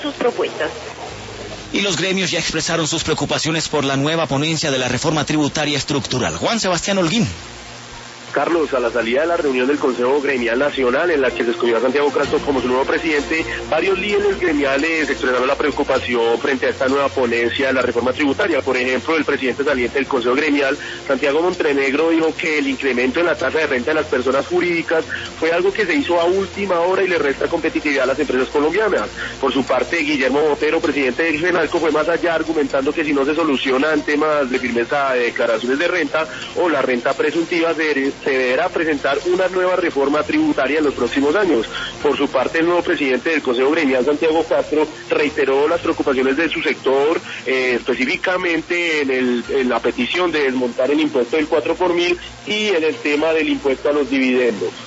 sus propuestas. Y los gremios ya expresaron sus preocupaciones por la nueva ponencia de la reforma tributaria estructural. Juan Sebastián Holguín. Carlos, a la salida de la reunión del Consejo Gremial Nacional, en la que se escogió a Santiago Castro como su nuevo presidente, varios líderes gremiales expresaron la preocupación frente a esta nueva ponencia de la reforma tributaria. Por ejemplo, el presidente saliente del Consejo Gremial, Santiago Montenegro, dijo que el incremento en la tasa de renta de las personas jurídicas fue algo que se hizo a última hora y le resta competitividad a las empresas colombianas. Por su parte, Guillermo Botero, presidente del FENALCO, fue más allá, argumentando que si no se solucionan temas de firmeza de declaraciones de renta o la renta presuntiva, se deberá presentar una nueva reforma tributaria en los próximos años. Por su parte, el nuevo presidente del Consejo Gremial, Santiago Castro, reiteró las preocupaciones de su sector, específicamente en la petición de desmontar el impuesto del 4 por mil y en el tema del impuesto a los dividendos.